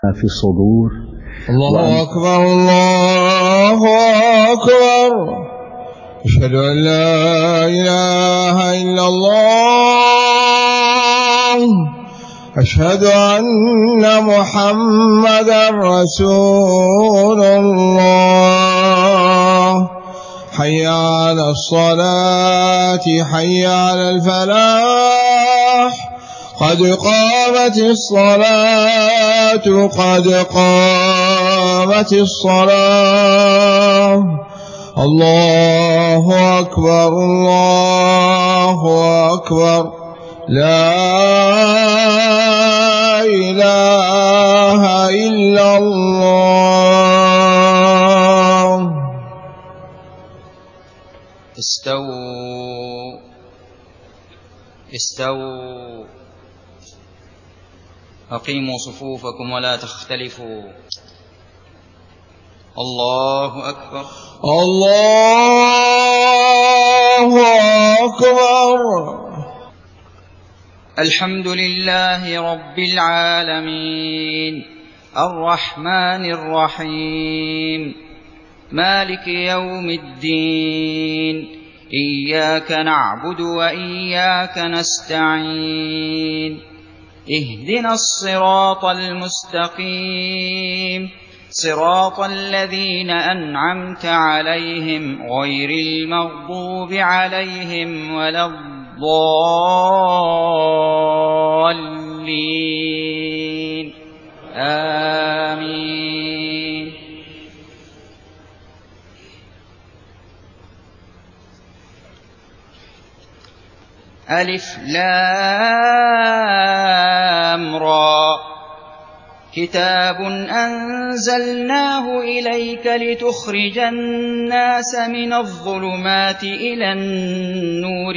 في الصدور. الله أكبر الله أكبر. أشهد أن لا إله إلا الله. أشهد أن محمدا رسول الله. حي على الصلاة حي على الفلاح. قد قامت الصلاة قد قامت الصلاة. الله أكبر الله أكبر. لا إله إلا الله. استووا استووا. أقيموا صفوفكم ولا تختلفوا. الله أكبر الله أكبر. الحمد لله رب العالمين الرحمن الرحيم مالك يوم الدين. إياك نعبد وإياك نستعين. اهدنا الصراط المستقيم صراط الذين أنعمت عليهم غير المغضوب عليهم ولا الضالين. آمين. ألف لام را. كتاب أنزلناه إليك لتخرج الناس من الظلمات إلى النور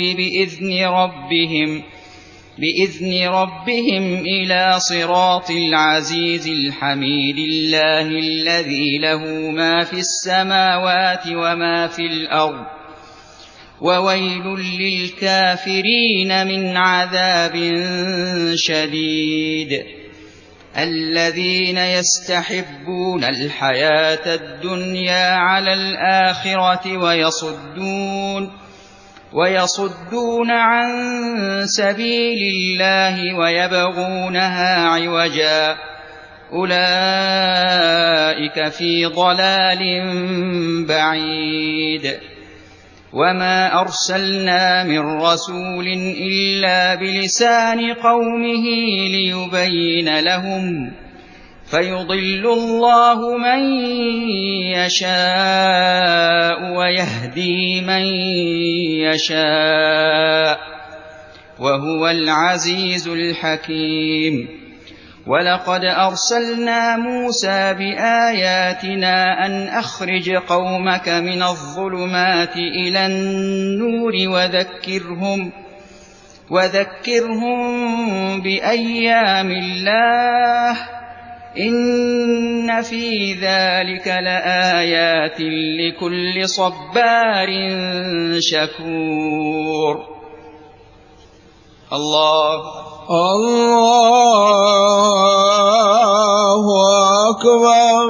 بإذن ربهم إلى صراط العزيز الحميد. الله الذي له ما في السماوات وما في الأرض وويل للكافرين من عذاب شديد. الذين يستحبون الحياة الدنيا على الآخرة ويصدون عن سبيل الله ويبغونها عوجا. أولئك في ضلال بعيد. وما أرسلنا من رسول إلا بلسان قومه ليبين لهم فيضل الله من يشاء ويهدي من يشاء وهو العزيز الحكيم. ولقد أرسلنا موسى بآياتنا أن أخرج قومك من الظلمات إلى النور وذكرهم بأيام الله. إن في ذلك لآيات لكل صبار شكور. الله أكبر.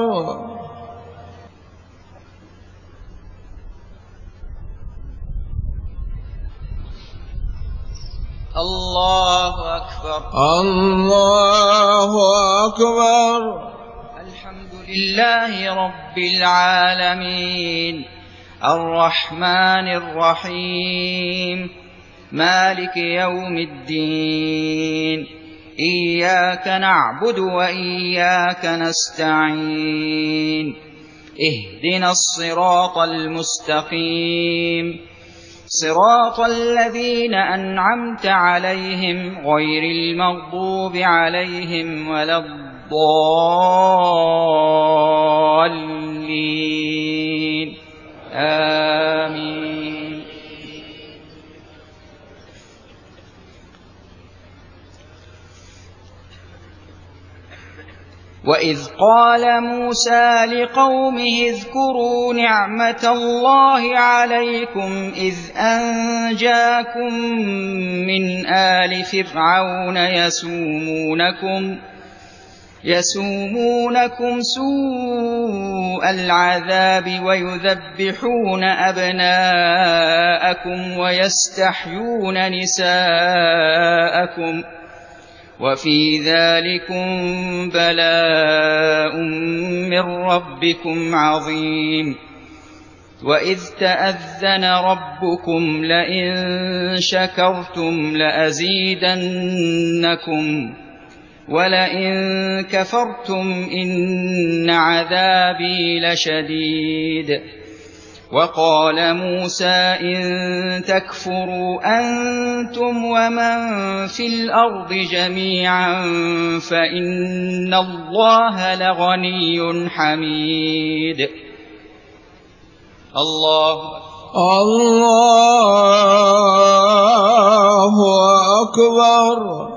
الله أكبر الله أكبر. الحمد لله رب العالمين الرحمن الرحيم مالك يوم الدين. إياك نعبد وإياك نستعين. اهدنا الصراط المستقيم صراط الذين أنعمت عليهم غير المغضوب عليهم ولا الضالين. آمين. وإذ قال موسى لقومه اذكروا نعمة الله عليكم إذ أنجاكم من آل فرعون يسومونكم سوء العذاب ويذبحون أبناءكم ويستحيون نساءكم وفي ذلكم بلاء من ربكم عظيم وإذ تأذن ربكم لئن شكرتم لأزيدنكم ولئن كفرتم إن عذابي لشديد وقال موسى إن تكفروا أنتم ومن في الأرض جميعا فإن الله لغني حميد الله أكبر